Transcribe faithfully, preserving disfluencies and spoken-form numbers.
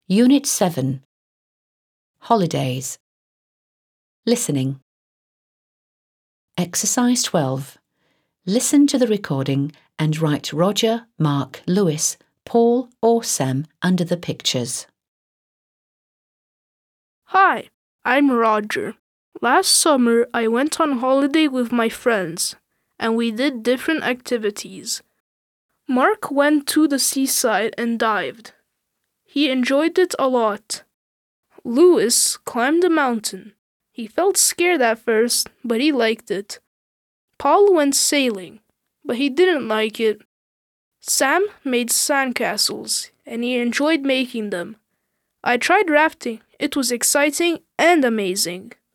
Unit seven. Holidays. Listening. Exercise twelve. Listen to the recording and write Roger, Mark, Lewis, Paul or Sam under the pictures. Hi, I'm Roger. Last summer I went on holiday with my friends, and we did different activities. Mark went to the seaside and dived. He enjoyed it a lot. Lewis climbed a mountain. He felt scared at first, but he liked it. Paul went sailing, but he didn't like it. Sam made sandcastles, and he enjoyed making them. I tried rafting. It was exciting and amazing.